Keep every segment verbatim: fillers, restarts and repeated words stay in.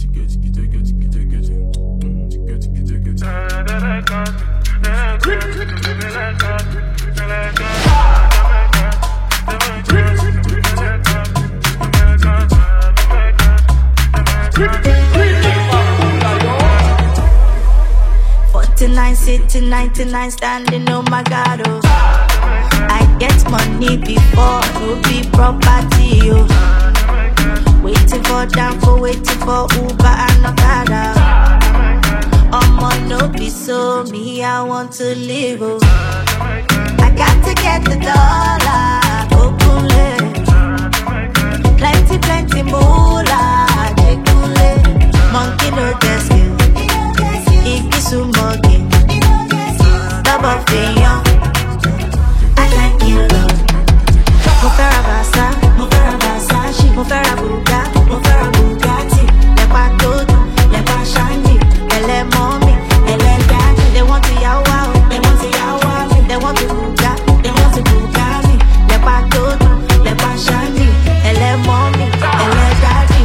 forty-nine sitting, ninety-nine standing, oh my God, oh. I get money before, no be property, oh. Waiting for Danfo, waiting for Uber and Okada. Omo no be so, me I want to live, oh. I got to get the dollar, Okule. Plenty, plenty moolah, Jekule. Monkey no desk, Ikisu Mogi. Double Fillon, I thank you, Lord. Mufera Basa, Mufera Basa, she Mufera Buga, Mufera Bugatti. Lepa Todo, Lepa Shandi, Ele Mommy, Ele Daddy. They want to yawa, they want to yawa, they want to Buga, they want to Bugatti. Lepa Todo, Lepa Shandi, Ele Mommy, Ele Daddy.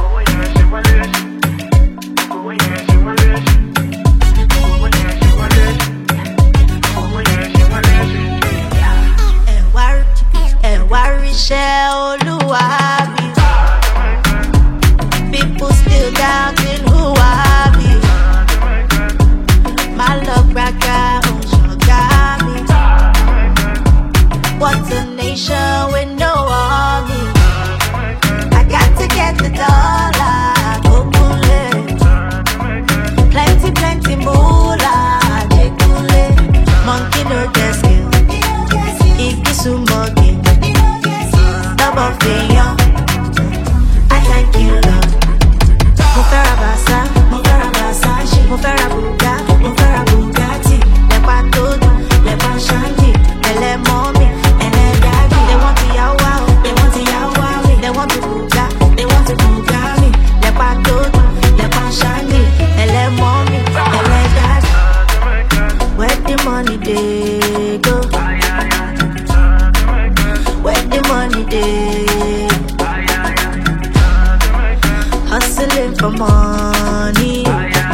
People still doubting who I be. My love brother, oh, got me. What's a nation with no army? I got to get the dollar, Okule. Plenty, plenty moolah, Jekule. Monkey no desk, Ikisu Mogi. Double Fillon, I thank you, Lord. Mufera Basa, Mufera Basa, she Mufera Buga, Mufera Bugatti. Lepa Todo, Lepa Shandi, Ele Mommy, Ele Daddy. They want to yawa, they want to yawa, they want to Buga, they want to Bugatti. Lepa Todo, Lepa Shandi, Ele Mommy, Ele Daddy. Where the money they go? Where the money they? Hustling for money,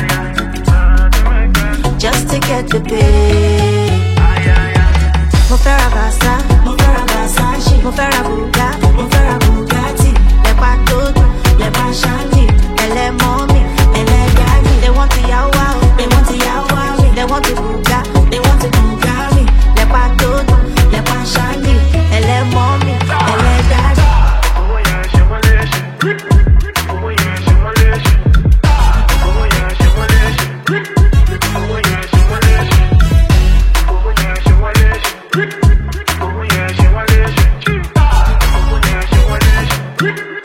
just to get the pay. Mufera Basa, Mufera Basa, she Mufera Buga, Mufera Bugatti. Lepa Todo, Lepa Shandi, Ele Mommy, Ele Daddy. They want to yawa, they want to yawa, they want to Buga, they want to Bugatti. Lepa Todo, Lepa Shandi, Ele Mommy, Ele Daddy. Quick.